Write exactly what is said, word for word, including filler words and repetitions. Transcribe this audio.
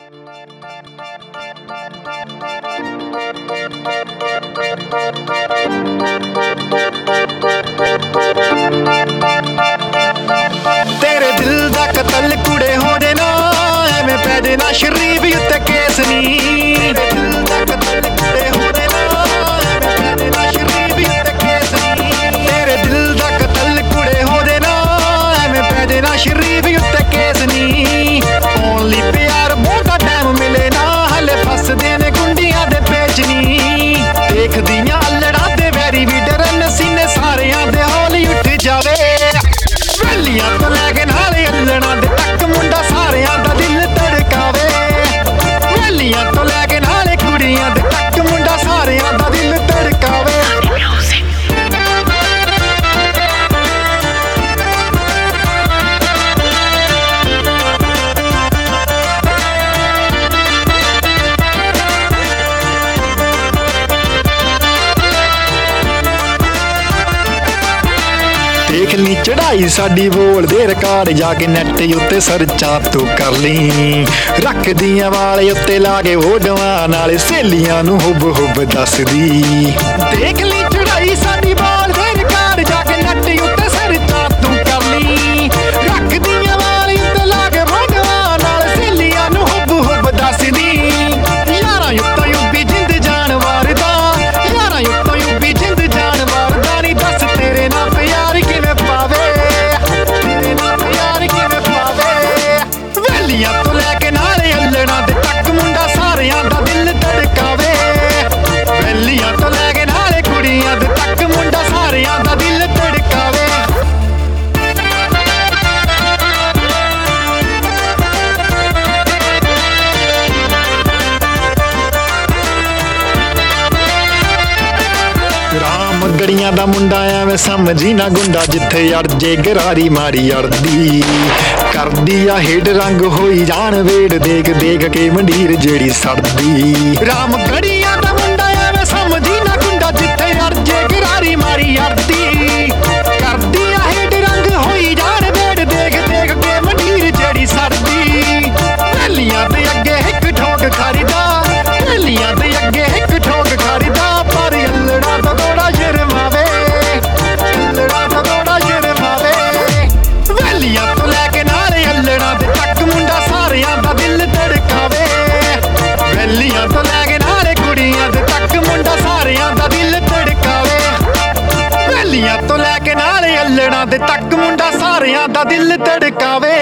तेरे दिल दा कतल कुड़े हो दे ना एवें पै देना शरीफ उत्ते केस नी। तेरे दिल दा कतल कुड़े हो दे ना एवें पै देना शरीफ उत्ते केस नी। तेरे दिल दा कतल कुड़े हो दे ना एवें पै देना शरीफ उत्ते केस नी। ओनली प्यार बहुता टाइम मिले ना हले फसदे ने गुंडियां दे पेच नी। देख दियां अल्लड़ा दे वैरी भी डरन सीने सारियां दे हौली उठ जावे। वैलियां तो लैके नाले अल्लड़ा दे तक मुंडा सारियां दा दिल धड़कावे। वैलियां तो लैके नाले कुड़ियां दे तक मुंडा सारियां दा दिल धड़कावे। देख ली चढ़ाई साडी बोल दे रिकार्ड जाके नैट उत्ते सर्चा तू कर ली। रख दियां वाले उत्ते लाके ओडवां नाले सहेलियां नू हुब हुब दसदी। देख ली चढ़ाई साडी बोल दे रिकार्ड जाके नैट उत्ते सर्चा तू कर ली। रख दियां वाले उत्ते लाके ओडवां नाले सहेलियां नू हुब हुब दसदी। यारां उत्ते युबी जिंद जान वारदा यारां उत्ते युबी जिंद जान वारदा नी। दस तेरे ना प्यार किवें पावे तेरे ना प्यार किवें पावे। वैलियां तो लैके नाले अल्लड़ा दे तक मुंडा सारियां दा दिल धड़कावे। वैलियां तो लैके नाले कुड़ियां दे तक मुंडा सारियां दा दिल धड़कावे। राम गड़ियां दा मुंडा एवें समझी ना गुंडा जिथे अड़जे गरारी मारी अड़दी। करदी आ हेड रंग होई जान वेड़ देख देख के मंडीर जेड़ी सड़दी। राम गड़ियां दा मुंडा एवें समझी ना गुंडा जिथे अड़जे गरारी मारी अड़दी। करदी आ हेड रंग होई जान वेड़ देख देख के मंडीर जेड़ी सड़दी। वैलियां दे अगे हिक ठोक खरीदा वैलियां दे अगे हिक ठोक खरीदा। पर अल्लड़ा तो थोड़ा शर्मावे अल्लड़ा तो थोड़ा शर्मावे। वैलियां तो लैके नाले अल्लड़ा दे तक मुंडा सारियां दा दिल धड़कावे। वैलियां तो लैके नाले कुड़ियां दे तक मुंडा सारियां दा दिल धड़कावे। वैलियां तो लैके नाले अल्लड़ा दे तक मुंडा सारियां दा दिल धड़कावे।